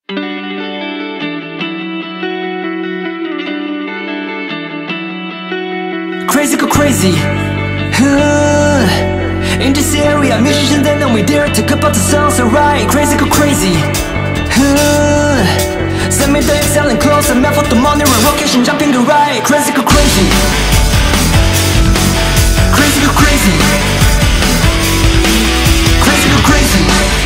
Crazy go crazy. In this area, musicians and then we dare talk about the songs alright. Crazy go crazy. Send me the Excel and close and map for the money and location jumping the right. Crazy go crazy. Crazy go crazy. Crazy go crazy.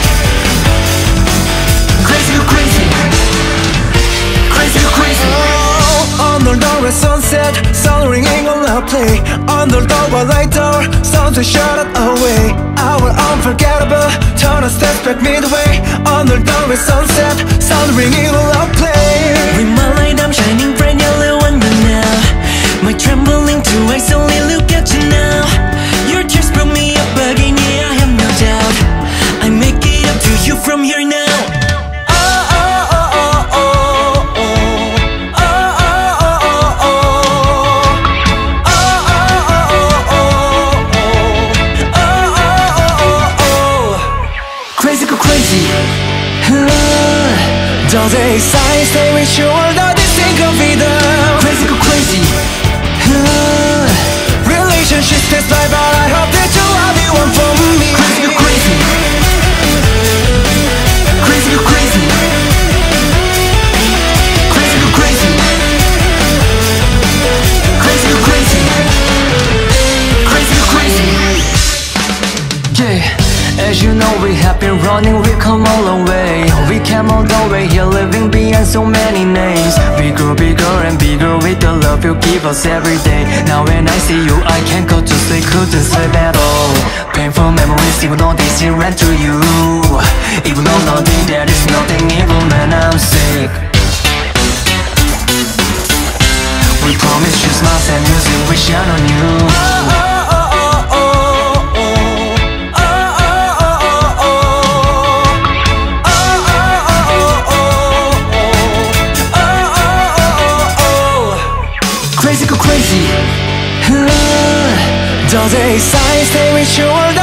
Crazy go crazy. Crazy go crazy. 오늘도 red sunset, sun ringing on our play. 오늘도 white door, sunset shut it away. Our unforgettable, turn a step back midway. 오늘도 red sunset, sun ringing on our play. With my light I'm shining bright yellow on you now. My trembling two eyes only look at you now. Your tears brought me up again, yeah I have no doubt. I make it up to you from here now. Crazy go crazy. Don't say signs, stay with you all the distinct confidence. Crazy go crazy. Relationships test by, but I hope that you are the one for me. Crazy go crazy. Crazy go crazy. Crazy go crazy. Crazy go crazy. Crazy go crazy. Yeah. As you know, we have been running, we come all the way. We came all the way here, living behind so many names. We grow bigger and bigger with the love you give us every day. Now when I see you, I can't go to sleep, couldn't sleep at all. Painful memories, even though they still ran to you. Even though nothing, there is nothing evil, man, I'm sick. We promise you smiles and music, we shine on you. Crazy go crazy. Don't say signs, stay with you all the